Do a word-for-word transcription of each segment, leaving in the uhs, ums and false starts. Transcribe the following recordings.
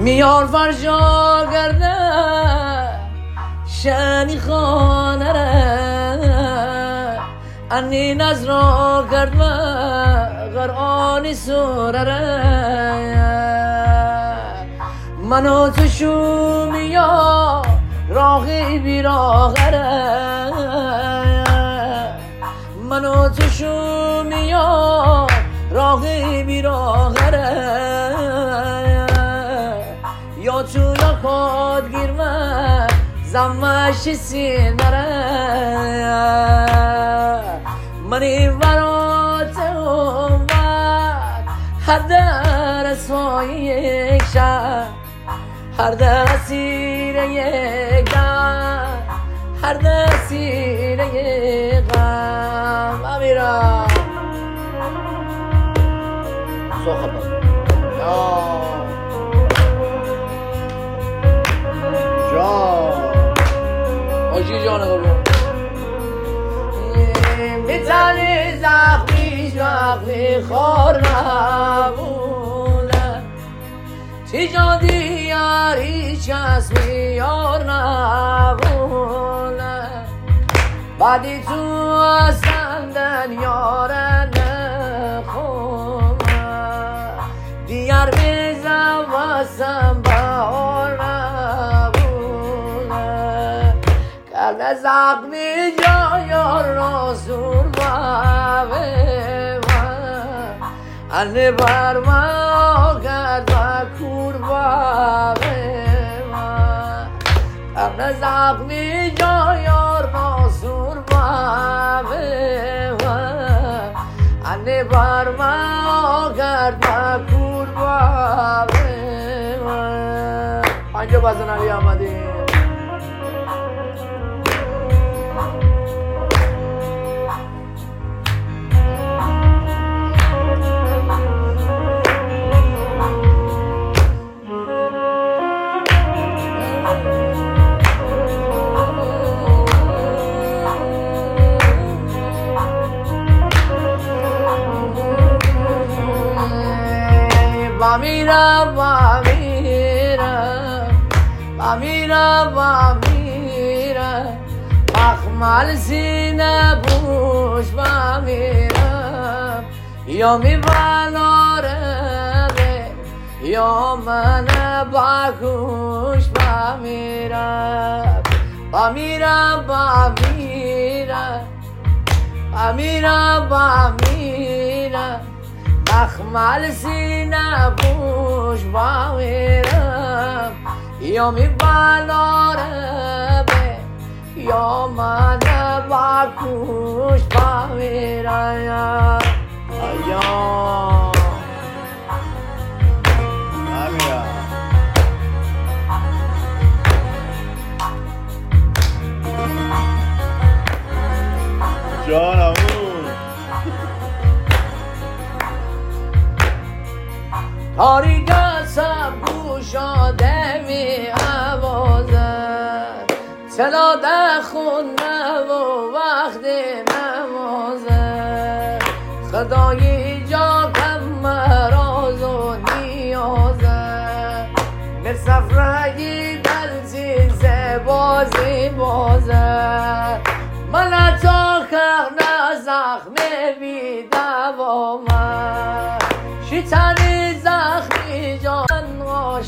میار فرشا کرده شنی خانه را انی نظر کرد و غرآنی سوره را منو تو شو میار راقی بیراغه را منو تو شو میار راقی بیراغه را یا تو یا خود گیر من زمش سینه را منی برات اومد هر در سوی یک شهر هر دسیر یک غم هر دسیر یک غم امیرم صحبت آجی جان قبول میتنی زخمی زخمی خور نبونه چی جا دیاری چسمی یار نبونه بعدی تو اصندن یارن نخونه دیار میزم واسم بهار نبونه کرده زخمی جا یار رسول بابه انه بر ما کرد و کور بابه کرده زخمی جا یار رسول بابه انه بر ما کرد و کور بابه پنجه بزن علی احمدی Bamira, Bamira, Bamira, Bamira, Akhmal sine bush Bamira, yomi valore be, yomane bakush Bamira, Bamira, Bamira, Bamira, Bamira. اخمال سینه بوش بامیرم یا می بالاره به یا من با کوش بامیرم آیا جانم تاریک سب گوشاده می آوازد صلاة خونه و وقت نمازد صدای جا کم مراز و نیازد به سفرهی دلچین بازی بازد من تا کرده زخم بی دوامد شیطانی زخمی جان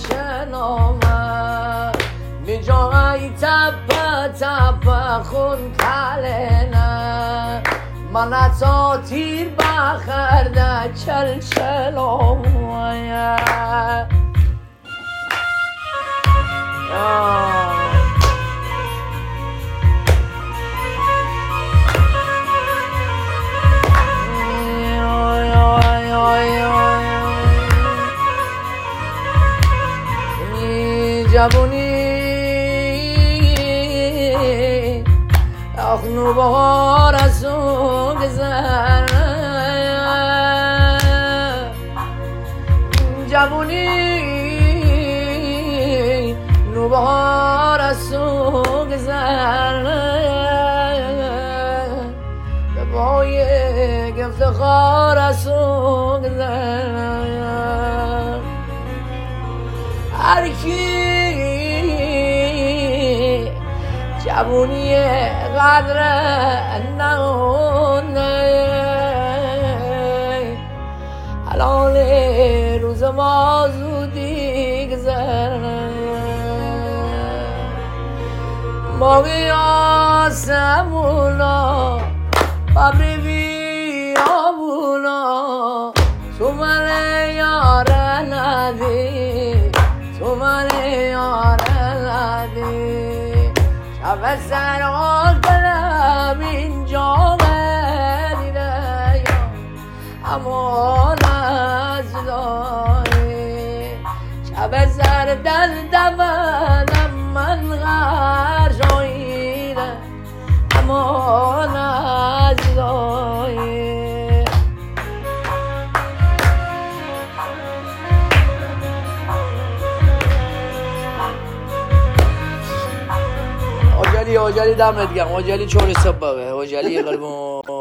آشنامه می جای تپ تپ خون کلنه من تا تیر بخرده چل چلامه جوونی اخنو بهار از او گذر جوونی نو بهار از او گذر به پای افتخار از او گذر هرکی جوونی قدر نهونه الان روز ما زودی گذره باقی آسمونا ببری بیابونا تو من یاره ندی تو من یاره ندی شب سرحال کنم اینجا مدینه اما نزدایی شب سر دل دمنم من غرشاییده اما نزدایی آجالی آجالی دمت گرم آجالی چوری سببه آجالی قلبم